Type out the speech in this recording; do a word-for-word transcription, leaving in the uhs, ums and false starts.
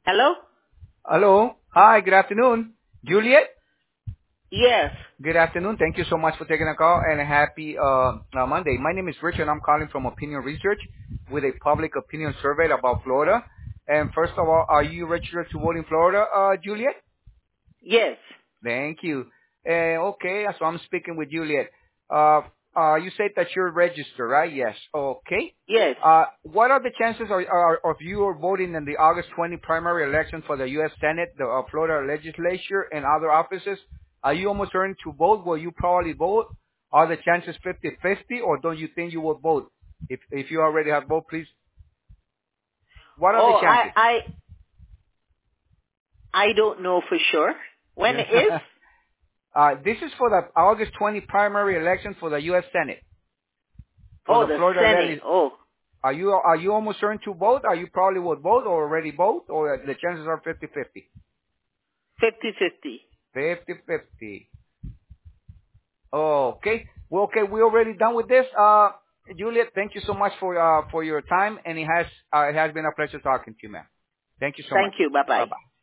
Hello? Hello. Hi, good afternoon. Juliet? Yes. Good afternoon. Thank you so much for taking a call and a happy uh, uh, Monday. My name is Richard. I'm calling from Opinion Research with a public opinion survey about Florida. And first of all, are you registered to vote in Florida, uh, Juliet? Yes. Thank you. Uh, okay, so I'm speaking with Juliet. Uh, uh, you said that you're registered, right? Yes. Okay. Yes. Uh, what are the chances of, are, of you voting in the August twentieth primary election for the U S Senate, the uh, Florida legislature, and other offices? Are you almost certain to vote? Will you probably vote? Are the chances fifty-fifty, or don't you think you will vote? If if you already have voted, please. What are the Oh, I, chances? I, I don't know for sure. When it is? uh, this is for the August twentieth primary election for the U S Senate. For Oh, the the Florida Senate. Legis- Oh, are you are you almost certain to vote? Are you probably would vote or already vote, or the chances are fifty-fifty? fifty-fifty. Fifty-fifty. Okay. Well, okay, we're already done with this. Uh, Juliet, thank you so much for uh for your time, and it has uh, it has been a pleasure talking to you, ma'am. Thank you so much. Thank you. Bye Bye-bye. bye.